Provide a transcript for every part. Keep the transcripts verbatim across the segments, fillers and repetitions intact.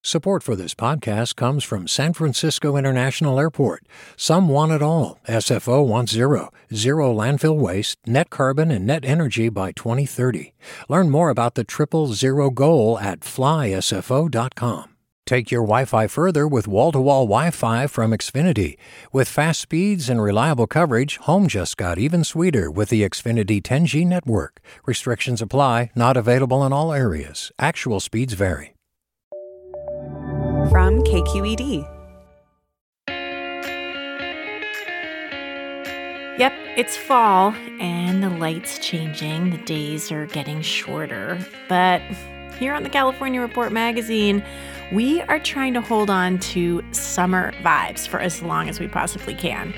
Support for this podcast comes from San Francisco International Airport. Some want it all. S F O wants zero. Zero landfill waste, net carbon, and net energy by twenty thirty. Learn more about the triple zero goal at fly S F O dot com. Take your Wi-Fi further with wall-to-wall Wi-Fi from Xfinity. With fast speeds and reliable coverage, home just got even sweeter with the Xfinity ten G network. Restrictions apply, not available in all areas. Actual speeds vary. From K Q E D. Yep, it's fall, and the light's changing. The days are getting shorter. But here on the California Report magazine, we are trying to hold on to summer vibes for as long as we possibly can.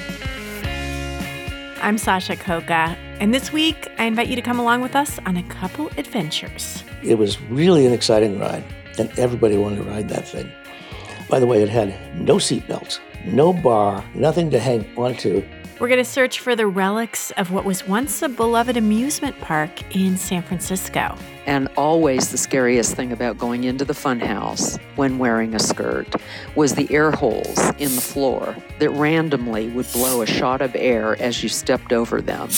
I'm Sasha Khokha, and this week I invite you to come along with us on a couple adventures. It was really an exciting ride, and everybody wanted to ride that thing. By the way, it had no seatbelts, no bar, nothing to hang onto. We're going to search for the relics of what was once a beloved amusement park in San Francisco. And always the scariest thing about going into the funhouse when wearing a skirt was the air holes in the floor that randomly would blow a shot of air as you stepped over them.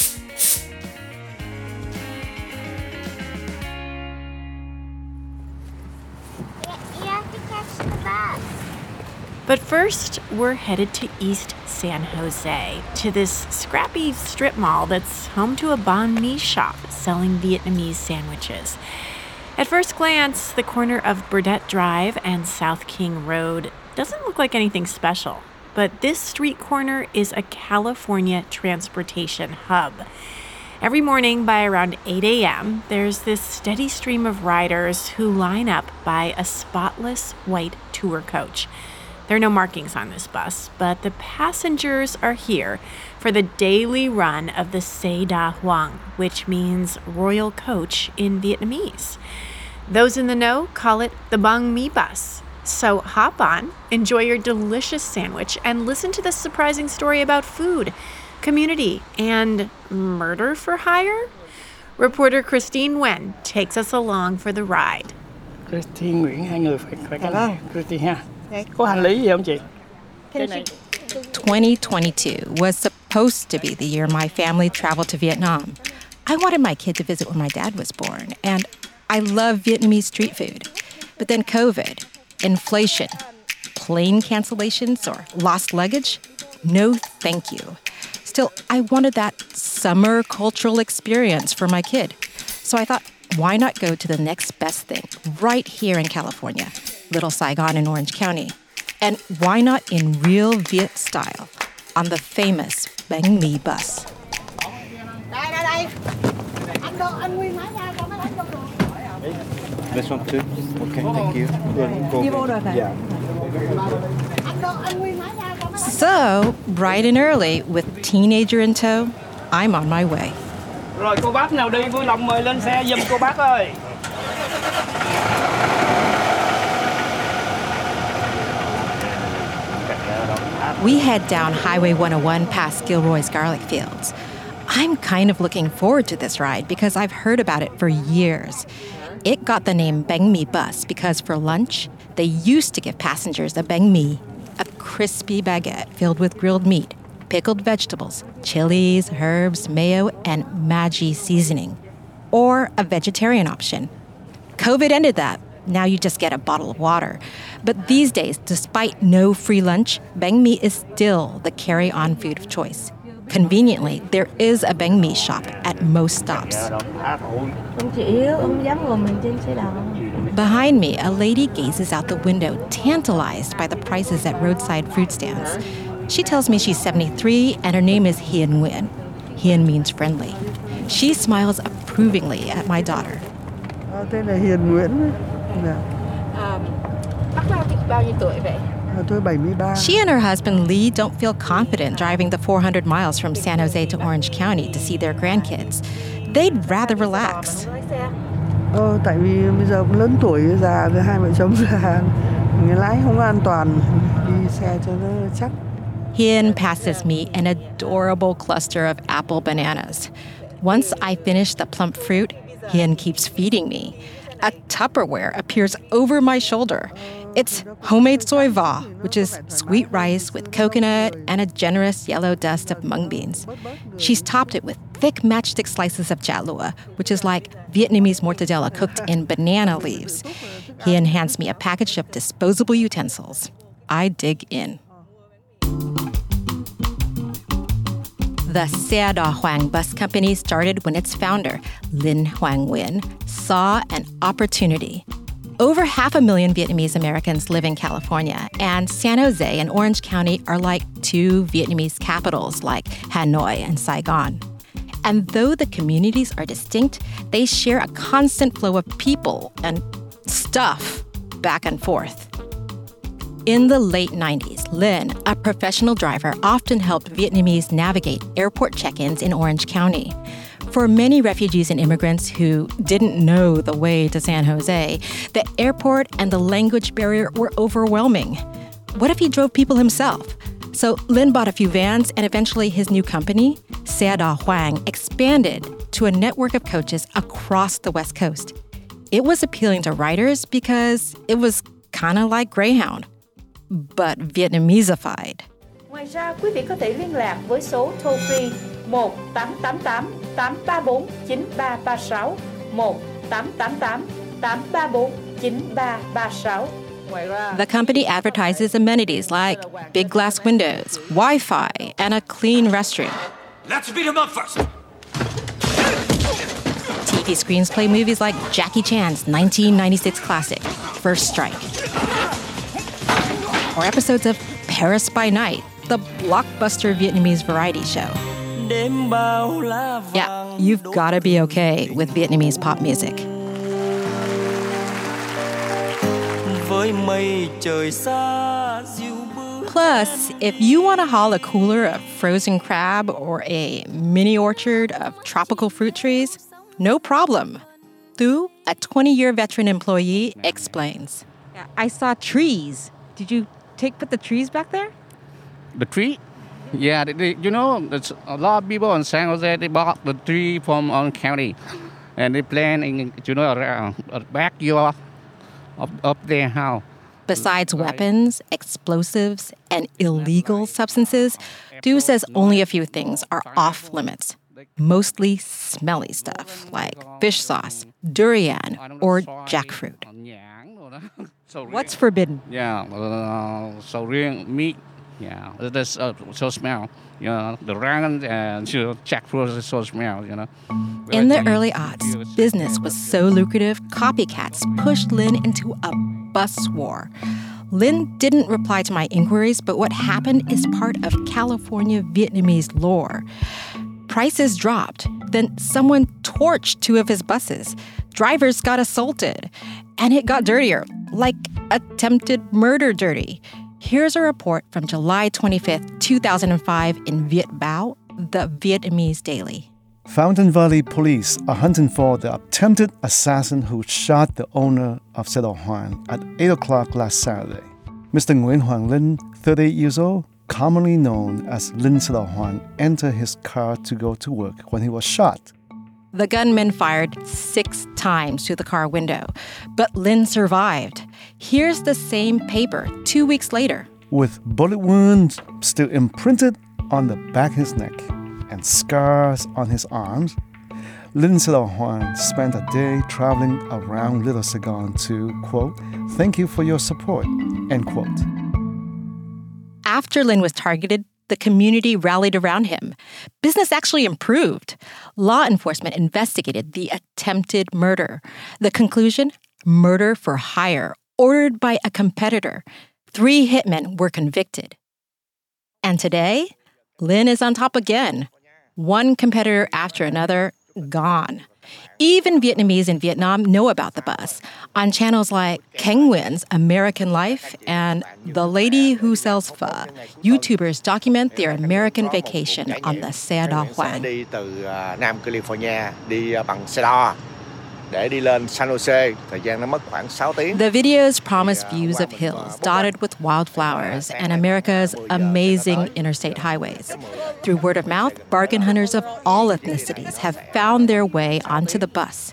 You have to catch the bus. But first, we're headed to East San Jose, to this scrappy strip mall that's home to a banh mi shop selling Vietnamese sandwiches. At first glance, the corner of Burdett Drive and South King Road doesn't look like anything special. But this street corner is a California transportation hub. Every morning by around eight a.m., there's this steady stream of riders who line up by a spotless white tour coach. There are no markings on this bus, but the passengers are here for the daily run of the Se Da Hoang, which means royal coach in Vietnamese. Those in the know call it the banh mi bus. So hop on, enjoy your delicious sandwich, and listen to this surprising story about food, community, and murder for hire? Reporter Christine Nguyen takes us along for the ride. Christine Nguyễn, hai người phải phải cái này. Christine ha. Có hành lý gì không chị? twenty twenty-two was supposed to be the year my family traveled to Vietnam. I wanted my kid to visit when my dad was born, and I love Vietnamese street food. But then COVID, inflation, plane cancellations, or lost luggage? No, thank you. Still, I wanted that summer cultural experience for my kid. So I thought, why not go to the next best thing right here in California, Little Saigon in Orange County? And why not in real Viet style on the famous banh mi bus? This one too? Okay, thank you. Yeah. So, bright and early, with teenager in tow, I'm on my way. Rồi cô bác nào đi vui lòng mời lên xe giùm cô bác ơi. We head down Highway one oh one past Gilroy's garlic fields. I'm kind of looking forward to this ride because I've heard about it for years. It got the name banh mi bus because for lunch, they used to give passengers a banh mi, a crispy baguette filled with grilled meat, pickled vegetables, chilies, herbs, mayo, and Maggi seasoning, or a vegetarian option. COVID ended that. Now you just get a bottle of water. But these days, despite no free lunch, banh mi is still the carry-on food of choice. Conveniently, there is a banh mi shop at most stops. Behind me, a lady gazes out the window, tantalized by the prices at roadside fruit stands. She tells me she's seventy-three and her name is Hien Nguyen. Hien means friendly. She smiles approvingly at my daughter. Tên là Hiền Nguyễn. Bác bao nhiêu tuổi vậy? Tôi bảy mươi ba. She and her husband Lee don't feel confident driving the four hundred miles from San Jose to Orange County to see their grandkids. They'd rather relax. Ờ, tại vì bây giờ cũng lớn tuổi già với hai vợ chồng già, người lái không an toàn, đi xe cho nó chắc. Hien passes me an adorable cluster of apple bananas. Once I finish the plump fruit, Hien keeps feeding me. A Tupperware appears over my shoulder. It's homemade soi va, which is sweet rice with coconut and a generous yellow dust of mung beans. She's topped it with thick matchstick slices of chả lụa, which is like Vietnamese mortadella cooked in banana leaves. He hands me a package of disposable utensils. I dig in. The Xe Đò Hoàng bus company started when its founder, Linh Hoàng Nguyen, saw an opportunity. Over half a million Vietnamese Americans live in California, and San Jose and Orange County are like two Vietnamese capitals like Hanoi and Saigon. And though the communities are distinct, they share a constant flow of people and stuff back and forth. In the late nineties, Linh, a professional driver, often helped Vietnamese navigate airport check-ins in Orange County. For many refugees and immigrants who didn't know the way to San Jose, the airport and the language barrier were overwhelming. What if he drove people himself? So Linh bought a few vans, and eventually his new company, Xe Đò Hoàng, expanded to a network of coaches across the West Coast. It was appealing to riders because it was kind of like Greyhound, but Vietnamesified. Ngoài ra, quý vị có thể liên lạc với số toll free một tám tám tám tám ba bốn chín ba ba sáu, một tám tám tám tám ba bốn chín ba ba sáu. The company advertises amenities like big glass windows, Wi-Fi, and a clean restroom. Let's beat him up first. T V screens play movies like Jackie Chan's nineteen ninety-six classic, First Strike. Or episodes of Paris by Night, the blockbuster Vietnamese variety show. Yeah, you've got to be okay with Vietnamese pop music. Plus, if you want to haul a cooler of frozen crab or a mini orchard of tropical fruit trees, no problem. Thu, a twenty-year veteran employee, explains. I saw trees. Did you take put the trees back there? The tree? Yeah, they, they, you know, there's a lot of people in San Jose, they bought the tree from Orange County. And they plant in, you know, around the backyard of, of their house. Besides weapons, explosives, and illegal substances, Thu says only a few things are off limits. Mostly smelly stuff like fish sauce, durian, or jackfruit. What's forbidden? Yeah, uh, so real meat. Yeah, there's uh, so smell. You know, the ramen and you know, jackfruit is so smell. You know. In the early aughts, business was so lucrative, copycats pushed Linh into a bus war. Linh didn't reply to my inquiries, but what happened is part of California Vietnamese lore. Prices dropped. Then someone torched two of his buses. Drivers got assaulted. And it got dirtier, like attempted murder dirty. Here's a report from July twenty-fifth, two thousand five in Viet Bao, the Vietnamese daily. Fountain Valley police are hunting for the attempted assassin who shot the owner of Xe Đò Hoàng at eight o'clock last Saturday. Mister Nguyen Hoàng Linh, thirty-eight years old, commonly known as Linh Xe Đò Hoàng, entered his car to go to work when he was shot. The gunman fired six times through the car window, but Linh survived. Here's the same paper two weeks later. With bullet wounds still imprinted on the back of his neck and scars on his arms, Linh Xe Đò Hoàng spent a day traveling around Little Saigon to, quote, "Thank you for your support," end quote. After Linh was targeted, the community rallied around him. Business actually improved. Law enforcement investigated the attempted murder. The conclusion? Murder for hire, ordered by a competitor. Three hitmen were convicted. And today, Linh is on top again. One competitor after another, gone. Even Vietnamese in Vietnam know about the bus on channels like Khánh Nguyen's American Life and The Lady Who Sells Pho. YouTubers document their American vacation on the Xe Đò Hoàng. Đi từ Nam California đi bằng xe đò để đi lên San Jose, thời gian nó mất khoảng sáu tiếng. The videos promise views of hills dotted with wildflowers and America's amazing interstate highways. Through word of mouth, bargain hunters of all ethnicities have found their way onto the bus.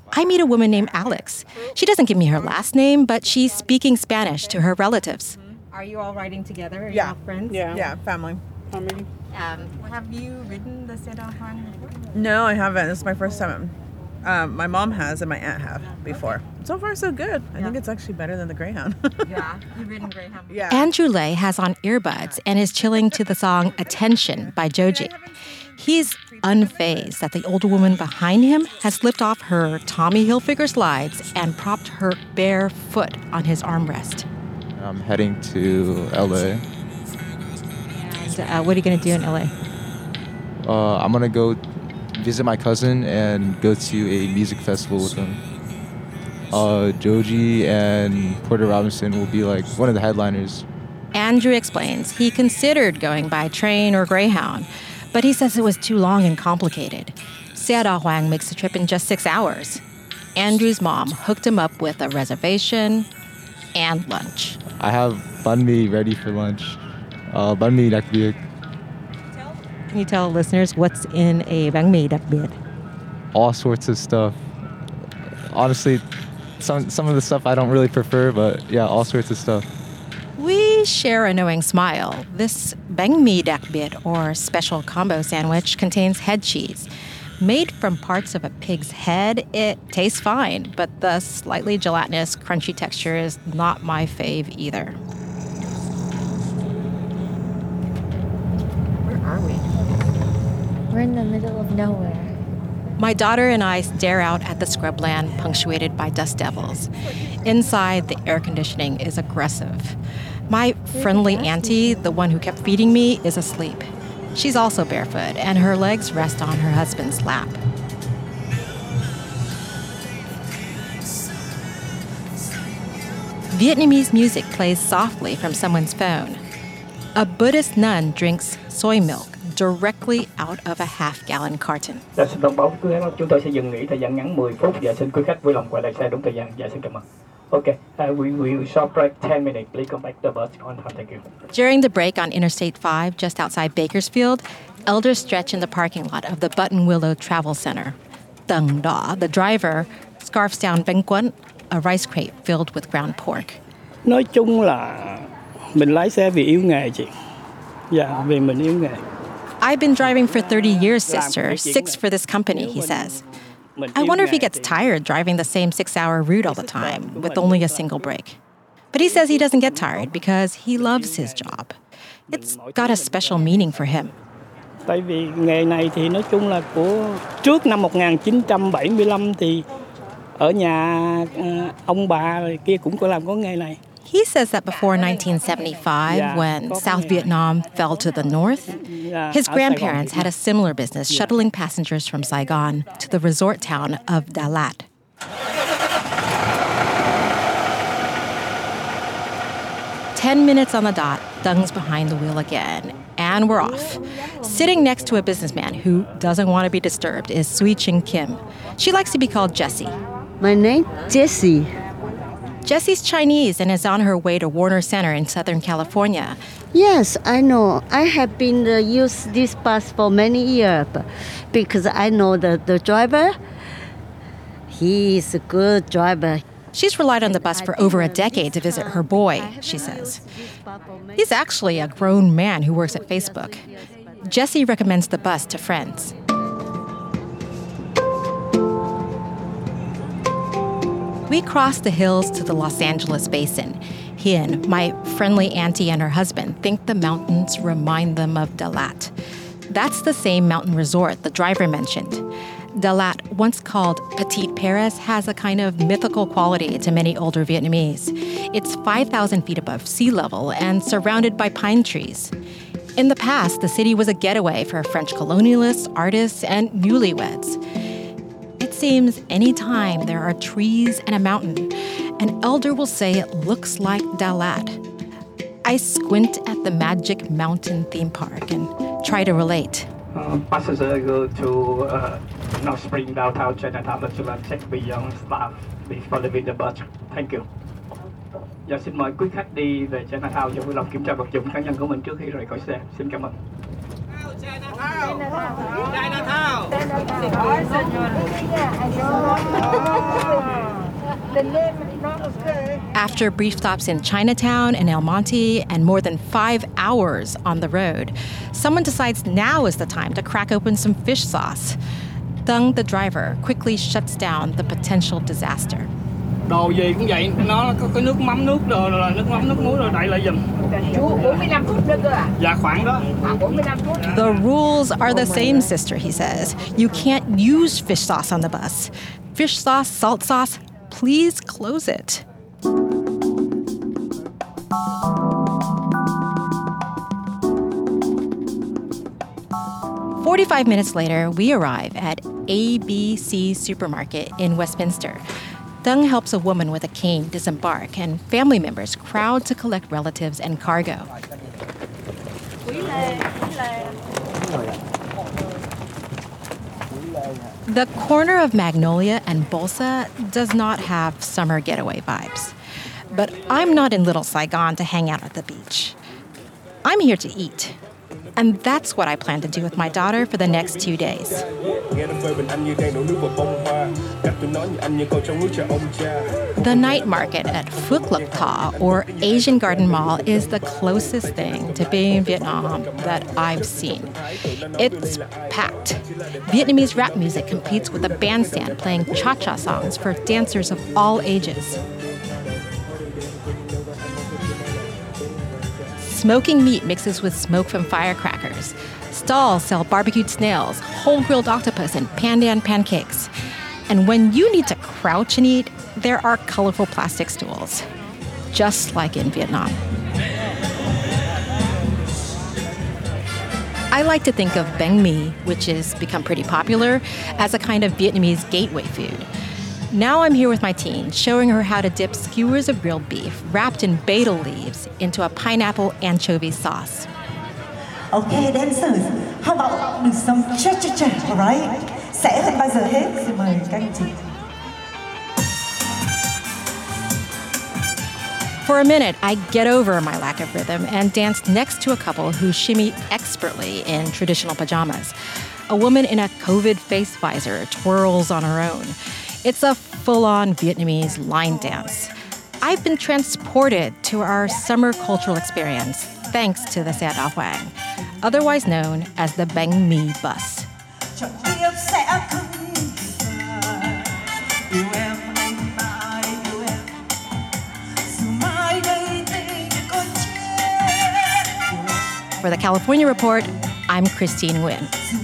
I meet a woman named Alex. She doesn't give me her last name, but she's speaking Spanish to her relatives. Are you all riding together? Are Yeah. you all friends? Yeah. Yeah, family. Family. Um, have you ridden the Seda Juan before? No, I haven't. This is my first time. Um, my mom has and my aunt have before. So far, so good. I think it's actually better than the Greyhound. Yeah, you've ridden Greyhound. Yeah. Andrew Lay has on earbuds and is chilling to the song Attention by Joji. He's unfazed that the older woman behind him has slipped off her Tommy Hilfiger slides and propped her bare foot on his armrest. I'm heading to L A. And uh, what are you going to do in L A? Uh, I'm going to go visit my cousin and go to a music festival with him. Uh, Joji and Porter Robinson will be like one of the headliners. Andrew explains he considered going by train or Greyhound, but he says it was too long and complicated. Seda Juan makes the trip in just six hours. Andrew's mom hooked him up with a reservation and lunch. I have banh mi ready for lunch. Uh, banh mi đặc biệt. Can you tell listeners what's in a banh mi đặc biệt? All sorts of stuff. Honestly, some some of the stuff I don't really prefer, but yeah, all sorts of stuff. We share a knowing smile. This banh mi đặc biệt, or special combo sandwich, contains head cheese. Made from parts of a pig's head, it tastes fine, but the slightly gelatinous, crunchy texture is not my fave either. Where are we? We're in the middle of nowhere. My daughter and I stare out at the scrubland punctuated by dust devils. Inside, the air conditioning is aggressive. My friendly auntie, the one who kept feeding me, is asleep. She's also barefoot, and her legs rest on her husband's lap. Vietnamese music plays softly from someone's phone. A Buddhist nun drinks soy milk directly out of a half-gallon carton. Dạ, xin thông báo quý khách, chúng tôi sẽ dừng nghỉ thời gian ngắn mười phút và xin quý khách vui lòng quay lại xe đúng thời gian. Dạ, xin cảm ơn. Okay, uh, we we will short break ten minutes. Please come back to the bus on time. Thank you. During the break on Interstate five, just outside Bakersfield, elders stretch in the parking lot of the Button Willow Travel Center. Tầng Đỏ, the driver, scarfs down bánh cuốn, a rice crate filled with ground pork. Nói chung là mình lái xe vì yêu nghề chị. Dạ, vì mình yêu nghề. I've been driving for thirty years, sister, six for this company, he says. I wonder if he gets tired driving the same six-hour route all the time with only a single break. But he says he doesn't get tired because he loves his job. It's got a special meaning for him. Tại vì nghề này thì nói chung là của trước năm một nghìn chín trăm bảy mươi lăm thì ở nhà ông bà kia cũng có làm có nghề này. He says that before nineteen seventy-five, when South Vietnam fell to the north, his grandparents had a similar business shuttling passengers from Saigon to the resort town of Đà Lạt. Ten minutes on the dot, Dung's behind the wheel again, and we're off. Sitting next to a businessman who doesn't want to be disturbed is Sui Ching Kim. She likes to be called Jessie. My name, Jessie. Jessie's Chinese and is on her way to Warner Center in Southern California. Yes, I know. I have been uh, use this bus for many years because I know the, the driver. He is a good driver. She's relied on the bus for over a decade to visit her boy, she says. He's actually a grown man who works at Facebook. Jessie recommends the bus to friends. We cross the hills to the Los Angeles basin. Hien, my friendly auntie, and her husband think the mountains remind them of Đà Lạt. That's the same mountain resort the driver mentioned. Đà Lạt, once called Petite Paris, has a kind of mythical quality to many older Vietnamese. It's five thousand feet above sea level and surrounded by pine trees. In the past, the city was a getaway for French colonialists, artists, and newlyweds. It seems anytime there are trees and a mountain, an elder will say it looks like Đà Lạt. I squint at the Magic Mountain theme park and try to relate. Uh, passenger go to uh, North Spring downtown Chinatown. Let's check beyond staff before leaving the bus. Thank you. Dạ, xin mời quý khách đi về Chinatown và vui lòng kiểm tra vật dụng cá nhân của mình trước khi rời khỏi xe. Xin cảm ơn. After brief stops in Chinatown and El Monte and more than five hours on the road, someone decides now is the time to crack open some fish sauce. Thung, the driver, quickly shuts down the potential disaster. Đồ gì cũng vậy, nó có cái nước mắm nước đồ là nước mắm nước muối rồi đậy lại giùm. Chú bốn mươi lăm phút nữa cơ à? Dạ khoảng đó. À bốn mươi lăm phút. The rules are the same, sister, he says. You can't use fish sauce on the bus. Fish sauce, salt sauce, please close it. Forty-five minutes later, we arrive at A B C Supermarket in Westminster. Thung helps a woman with a cane disembark, and family members crowd to collect relatives and cargo. The corner of Magnolia and Bolsa does not have summer getaway vibes. But I'm not in Little Saigon to hang out at the beach. I'm here to eat. And that's what I plan to do with my daughter for the next two days. The night market at Phuoc Lộc Thọ, or Asian Garden Mall, is the closest thing to being in Vietnam that I've seen. It's packed. Vietnamese rap music competes with a bandstand playing cha-cha songs for dancers of all ages. Smoking meat mixes with smoke from firecrackers. Stalls sell barbecued snails, whole-grilled octopus, and pandan pancakes. And when you need to crouch and eat, there are colorful plastic stools, just like in Vietnam. I like to think of bánh mì, which has become pretty popular, as a kind of Vietnamese gateway food. Now I'm here with my teen, showing her how to dip skewers of grilled beef wrapped in betel leaves into a pineapple anchovy sauce. Okay, dancers, how about do some cha-cha-cha, all right? Sẽ hơn bao giờ hết, xin mời các anh chị. For a minute, I get over my lack of rhythm and dance next to a couple who shimmy expertly in traditional pajamas. A woman in a COVID face visor twirls on her own. It's a full-on Vietnamese line dance. I've been transported to our summer cultural experience thanks to the Xe Đỏ Hoang, otherwise known as the Bánh Mì Bus. For the California Report, I'm Christine Nguyen.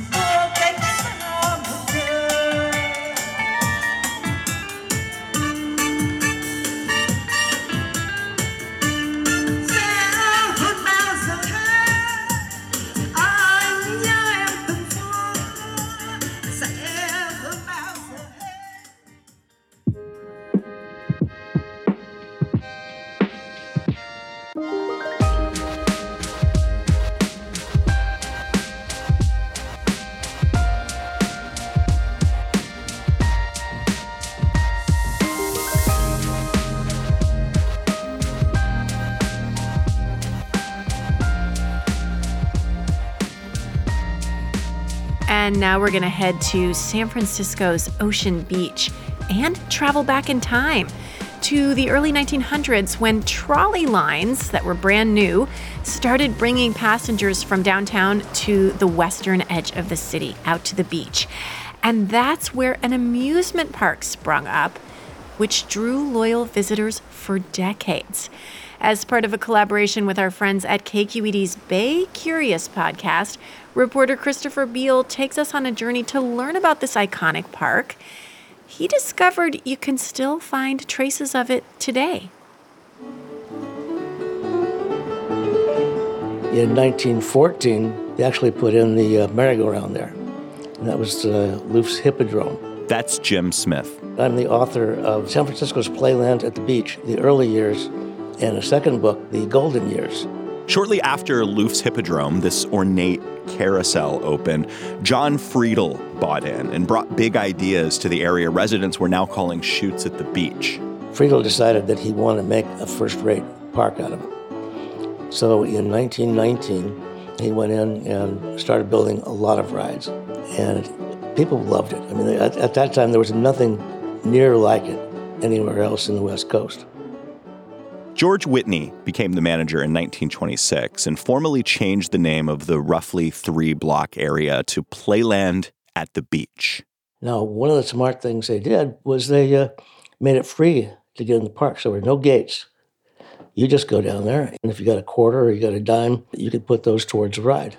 And now we're going to head to San Francisco's Ocean Beach and travel back in time to the early nineteen hundreds when trolley lines that were brand new started bringing passengers from downtown to the western edge of the city, out to the beach. And that's where an amusement park sprung up, which drew loyal visitors for decades. As part of a collaboration with our friends at K Q E D's Bay Curious podcast, reporter Christopher Beale takes us on a journey to learn about this iconic park. He discovered you can still find traces of it today. In nineteen fourteen, they actually put in the uh, merry-go-round there. And that was uh, Loof's Hippodrome. That's Jim Smith. I'm the author of San Francisco's Playland at the Beach, the early years, and a second book, The Golden Years. Shortly after Loof's Hippodrome, this ornate carousel opened, John Friedel bought in and brought big ideas to the area residents were now calling shoots at the beach. Friedel decided that he wanted to make a first-rate park out of it. So in nineteen nineteen, He went in and started building a lot of rides, and people loved it. I mean, at, at that time, there was nothing near like it anywhere else in the West Coast. George Whitney became the manager in nineteen twenty-six and formally changed the name of the roughly three-block area to Playland at the Beach. Now, one of the smart things they did was they uh, made it free to get in the park, so there were no gates. You just go down there, and if you got a quarter or you got a dime, you could put those towards the ride.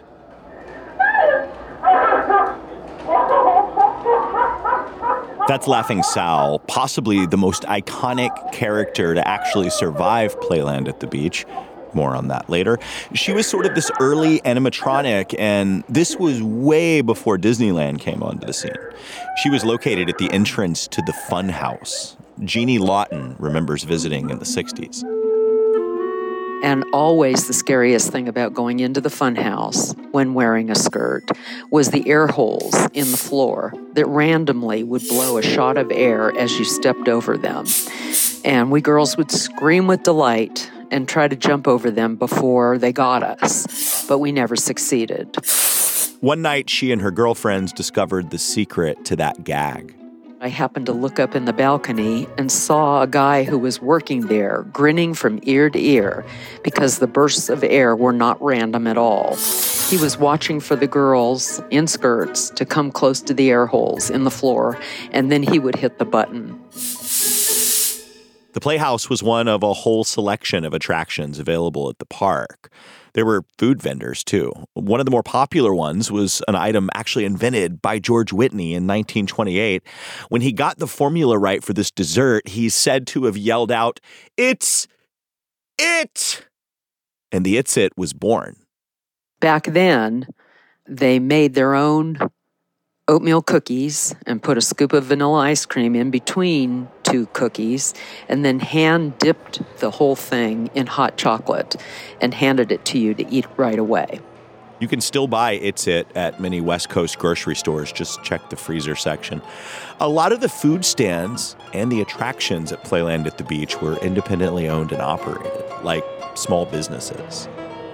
That's Laughing Sal, possibly the most iconic character to actually survive Playland at the Beach. More on that later. She was sort of this early animatronic, and this was way before Disneyland came onto the scene. She was located at the entrance to the Fun House. Jeannie Lawton remembers visiting in the sixties. And always the scariest thing about going into the funhouse when wearing a skirt was the air holes in the floor that randomly would blow a shot of air as you stepped over them. And we girls would scream with delight and try to jump over them before they got us, but we never succeeded. One night, she and her girlfriends discovered the secret to that gag. I happened to look up in the balcony and saw a guy who was working there, grinning from ear to ear, because the bursts of air were not random at all. He was watching for the girls in skirts to come close to the air holes in the floor, and then he would hit the button. The Playhouse was one of a whole selection of attractions available at the park. There were food vendors, too. One of the more popular ones was an item actually invented by George Whitney in nineteen twenty-eight. When he got the formula right for this dessert, he's said to have yelled out, "It's it!" And the It's It was born. Back then, they made their own oatmeal cookies and put a scoop of vanilla ice cream in between two cookies and then hand dipped the whole thing in hot chocolate and handed it to you to eat right away. You can still buy It's It at many West Coast grocery stores. Just check the freezer section. A lot of the food stands and the attractions at Playland at the Beach were independently owned and operated, like small businesses.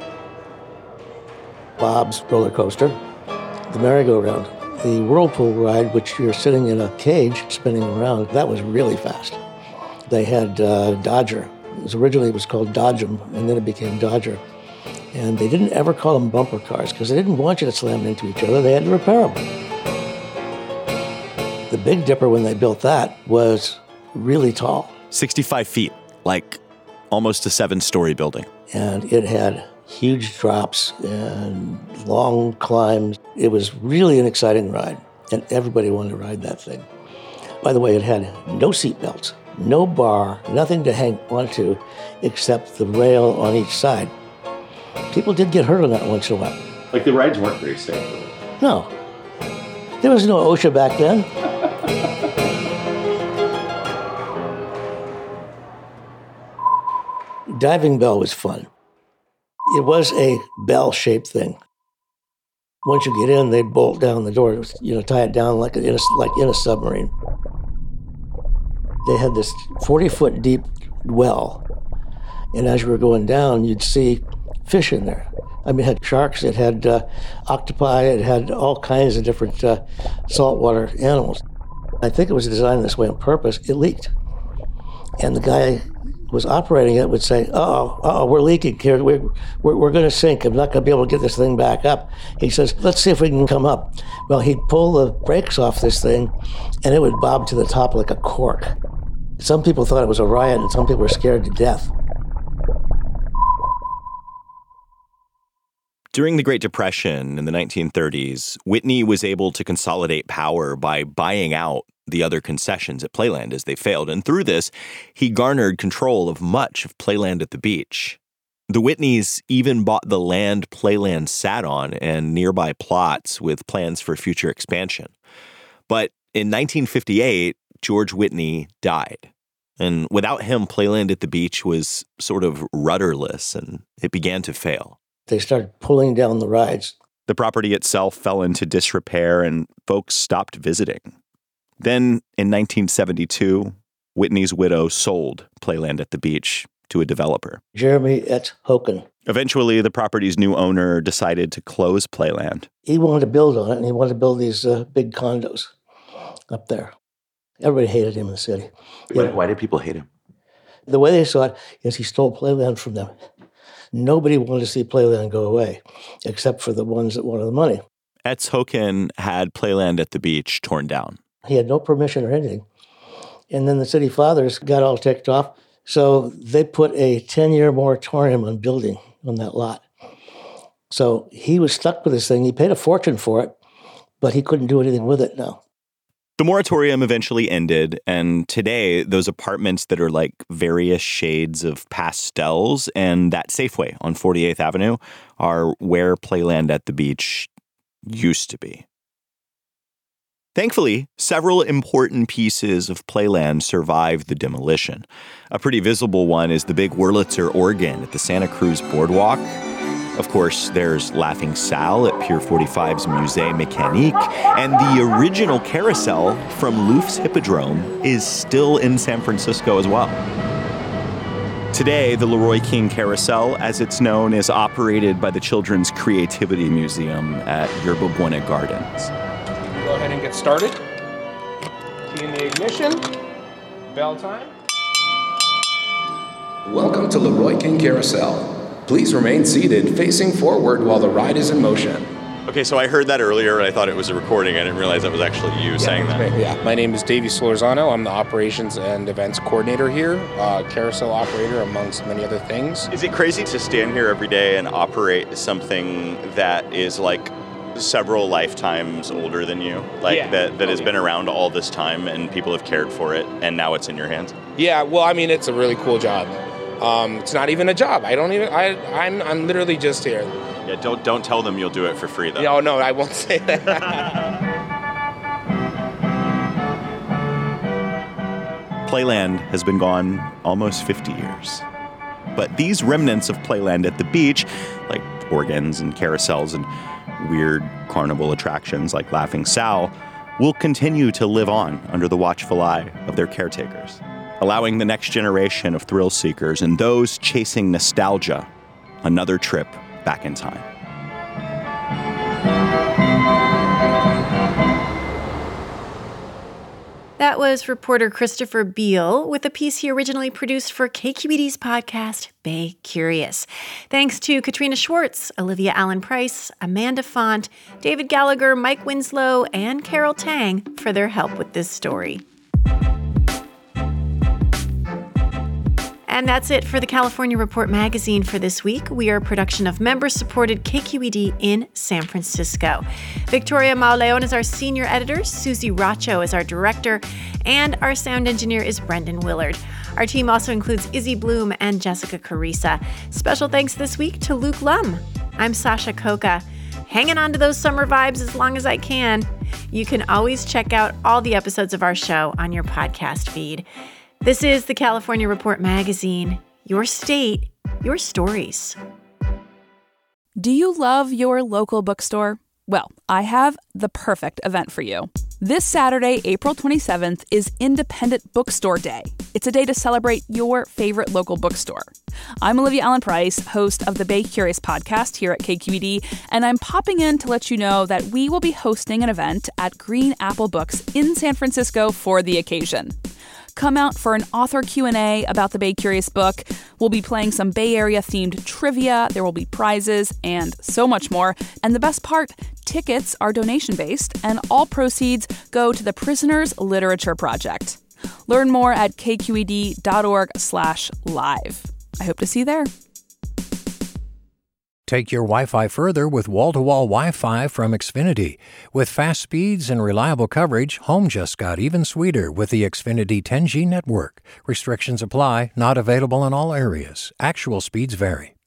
Bob's roller coaster, the merry-go-round, the whirlpool ride, which you're sitting in a cage spinning around, that was really fast. They had uh, Dodger. It was originally it was called Dodgem, and then it became Dodger. And they didn't ever call them bumper cars because they didn't want you to slam into each other. They had to repair them. The Big Dipper, when they built that, was really tall. sixty-five feet, like almost a seven-story building. And it had huge drops and long climbs. It was really an exciting ride, and everybody wanted to ride that thing. By the way, it had no seat belts, no bar, nothing to hang onto except the rail on each side. People did get hurt on that once in a while. Like the rides weren't very safe. No. There was no OSHA back then. Diving bell was fun. It was a bell-shaped thing. Once you get in, they'd bolt down the door, you know, tie it down like in a, like in a submarine. They had this forty-foot deep well, and as you were going down, you'd see fish in there. I mean, it had sharks, it had uh, octopi, it had all kinds of different uh, saltwater animals. I think it was designed this way on purpose. It leaked. And the guy who was operating it would say, uh-oh, uh-oh, we're leaking here. We're, we're, we're going to sink. I'm not going to be able to get this thing back up. He says, let's see if we can come up. Well, he'd pull the brakes off this thing, and it would bob to the top like a cork. Some people thought it was a riot, and some people were scared to death. During the Great Depression in the nineteen thirties, Whitney was able to consolidate power by buying out the other concessions at Playland as they failed. And through this, he garnered control of much of Playland at the Beach. The Whitneys even bought the land Playland sat on and nearby plots with plans for future expansion. But in nineteen fifty-eight, George Whitney died. And without him, Playland at the Beach was sort of rudderless and it began to fail. They started pulling down the rides. The property itself fell into disrepair and folks stopped visiting. Then, in nineteen seventy-two, Whitney's widow sold Playland at the Beach to a developer. Jeremy Et Hoken. Eventually, the property's new owner decided to close Playland. He wanted to build on it, and he wanted to build these uh, big condos up there. Everybody hated him in the city. Why, why did people hate him? The way they saw it is he stole Playland from them. Nobody wanted to see Playland go away, except for the ones that wanted the money. Etz Hocken had Playland at the beach torn down. He had no permission or anything. And then the city fathers got all ticked off, so they put a ten-year moratorium on building on that lot. So he was stuck with this thing. He paid a fortune for it, but he couldn't do anything with it now. The moratorium eventually ended, and today those apartments that are like various shades of pastels and that Safeway on forty-eighth Avenue are where Playland at the beach used to be. Thankfully, several important pieces of Playland survived the demolition. A pretty visible one is the big Wurlitzer organ at the Santa Cruz Boardwalk. Of course, there's Laughing Sal at Pier forty-five's Musée Mécanique, and the original carousel from Louv's Hippodrome is still in San Francisco as well. Today, the Leroy King Carousel, as it's known, is operated by the Children's Creativity Museum at Yerba Buena Gardens. Go ahead and get started. Key in the ignition. Bell time. Welcome to Leroy King Carousel. Please remain seated, facing forward while the ride is in motion. Okay, so I heard that earlier, and I thought it was a recording. I didn't realize that was actually you yeah, saying that. Yeah, my name is Davey Solorzano. I'm the operations and events coordinator here, uh, carousel operator, amongst many other things. Is it crazy to stand here every day and operate something that is like several lifetimes older than you? Like yeah. that, that oh, has yeah. been around all this time and people have cared for it, and now it's in your hands? Yeah, well, I mean, it's a really cool job. Um, it's not even a job. I don't even, I, I'm, I'm literally just here. Yeah, don't don't tell them you'll do it for free, though. No, no, I won't say that. Playland has been gone almost fifty years. But these remnants of Playland at the beach, like organs and carousels and weird carnival attractions like Laughing Sal, will continue to live on under the watchful eye of their caretakers, allowing the next generation of thrill seekers and those chasing nostalgia another trip back in time. That was reporter Christopher Beale with a piece he originally produced for K Q E D's podcast, Bay Curious. Thanks to Katrina Schwartz, Olivia Allen Price, Amanda Font, David Gallagher, Mike Winslow, and Carol Tang for their help with this story. And that's it for the California Report magazine for this week. We are a production of member-supported K Q E D in San Francisco. Victoria Mauleon is our senior editor, Susie Racho is our director, and our sound engineer is Brendan Willard. Our team also includes Izzy Bloom and Jessica Carissa. Special thanks this week to Luke Lum. I'm Sasha Coca, hanging on to those summer vibes as long as I can. You can always check out all the episodes of our show on your podcast feed. This is the California Report magazine. Your state, your stories. Do you love your local bookstore? Well, I have the perfect event for you. This Saturday, April twenty-seventh, is Independent Bookstore Day. It's a day to celebrate your favorite local bookstore. I'm Olivia Allen Price, host of the Bay Curious podcast here at K Q E D, and I'm popping in to let you know that we will be hosting an event at Green Apple Books in San Francisco for the occasion. Come out for an author Q and A about the Bay Curious book. We'll be playing some Bay Area-themed trivia, there will be prizes, and so much more. And the best part, tickets are donation-based, and all proceeds go to the Prisoners Literature Project. Learn more at kqed.org slash live. I hope to see you there. Take your Wi-Fi further with wall-to-wall Wi-Fi from Xfinity. With fast speeds and reliable coverage, home just got even sweeter with the Xfinity ten G network. Restrictions apply, not available in all areas. Actual speeds vary.